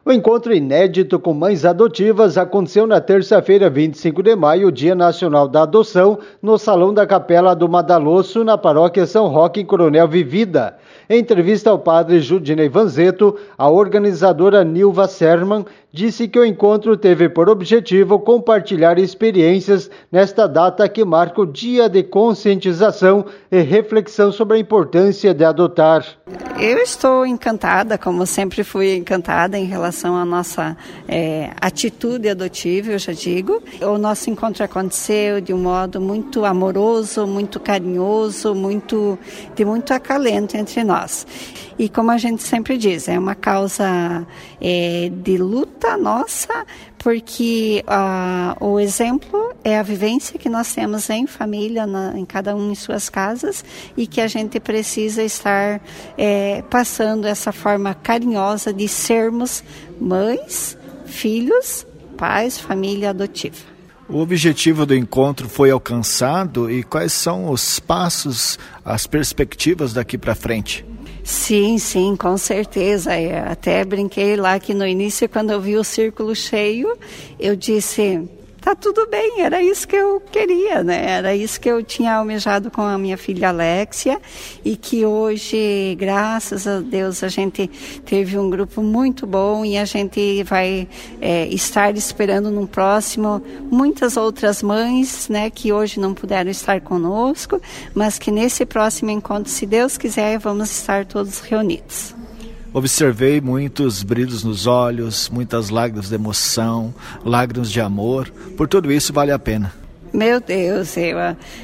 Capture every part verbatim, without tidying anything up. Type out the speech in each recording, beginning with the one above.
O encontro inédito com mães adotivas aconteceu na terça-feira, vinte e cinco de maio, Dia Nacional da Adoção, no Salão da Capela do Madalosso, na Paróquia São Roque, em Coronel Vivida. Em entrevista ao padre Judinei Vanzeto, a organizadora Nilva Serman disse que o encontro teve por objetivo compartilhar experiências nesta data que marca o dia de conscientização e reflexão sobre a importância de adotar. Eu estou encantada, como sempre fui encantada em relação à nossa é, atitude adotiva, eu já digo. O nosso encontro aconteceu de um modo muito amoroso, muito carinhoso, muito, de muito acalento entre nós. E como a gente sempre diz, é uma causa é, de luta nossa, porque ah, o exemplo é a vivência que nós temos em família, na, em cada um em suas casas, e que a gente precisa estar é, passando essa forma carinhosa de sermos mães, filhos, pais, família adotiva. O objetivo do encontro foi alcançado e quais são os passos, as perspectivas daqui para frente? Sim, sim, com certeza. Eu até brinquei lá que no início, quando eu vi o círculo cheio, eu disse, tá tudo bem, era isso que eu queria, né? Era isso que eu tinha almejado com a minha filha Alexia, e que hoje, graças a Deus, a gente teve um grupo muito bom e a gente vai é, estar esperando no próximo muitas outras mães, né, que hoje não puderam estar conosco, mas que nesse próximo encontro, se Deus quiser, vamos estar todos reunidos. Observei muitos brilhos nos olhos, muitas lágrimas de emoção, lágrimas de amor. Por tudo isso vale a pena. Meu Deus, eu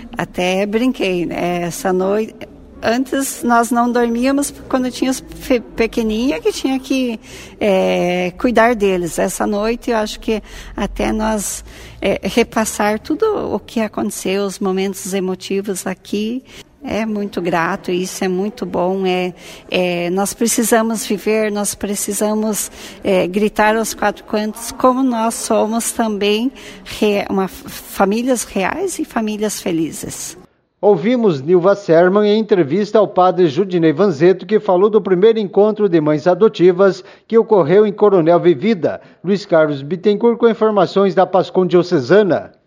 até brinquei, né? Essa noite, antes nós não dormíamos quando tinha os pequenininhos que tinha que é, cuidar deles. Essa noite eu acho que até nós é, repassar tudo o que aconteceu, os momentos emotivos aqui, é muito grato, isso é muito bom. É, é, nós precisamos viver, nós precisamos é, gritar aos quatro cantos como nós somos também re, uma, famílias reais e famílias felizes. Ouvimos Nilva Serman em entrevista ao padre Judinei Vanzeto, que falou do primeiro encontro de mães adotivas que ocorreu em Coronel Vivida. Luiz Carlos Bittencourt com informações da Pascom Diocesana.